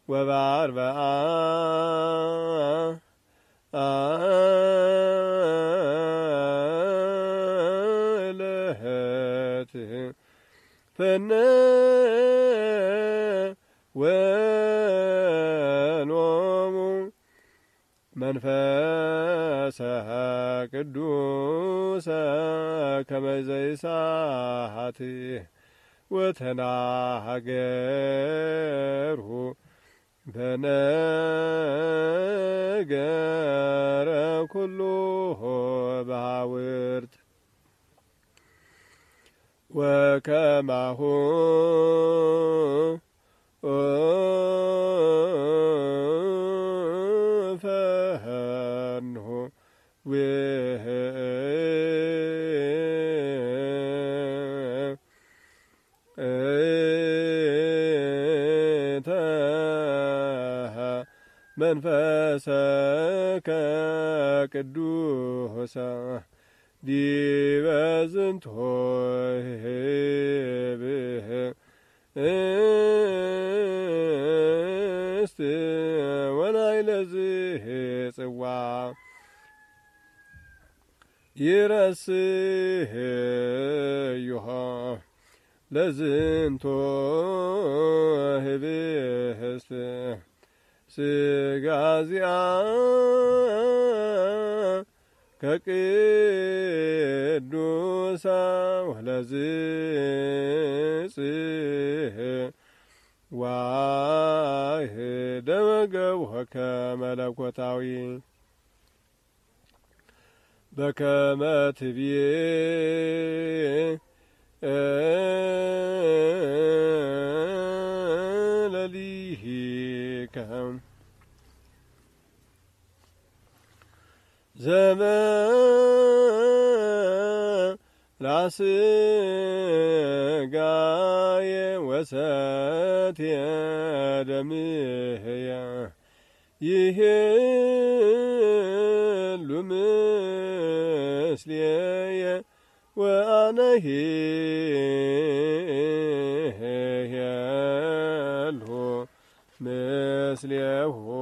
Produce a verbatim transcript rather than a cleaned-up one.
ወበአርብዓ ዕለት ፈነ ወኖሙ መንፈሰ ቅዱሰ ከመ ዘይሳት ወተናገርሁ በነገረ ኩሉ በሐውርት ወከማሁ ፈኖ መንፈሰከ ቅዱሰ ዲበ ዝንቱ ህብስት ወናይለ ጽዋ ይረስዮሃ ለዝንቱ ህብስት ስጋዚያ ከቅዱሳ ወለዝጽህ ዋህደ መገብሖ ከመለኮታዊ በከመ ትቤ ለሊሂከም ዘበራስጋየ ወሰትየ ደምየ ይሄሉ ምስሌየ ወአነሂ ሄሉ ምስሌሁ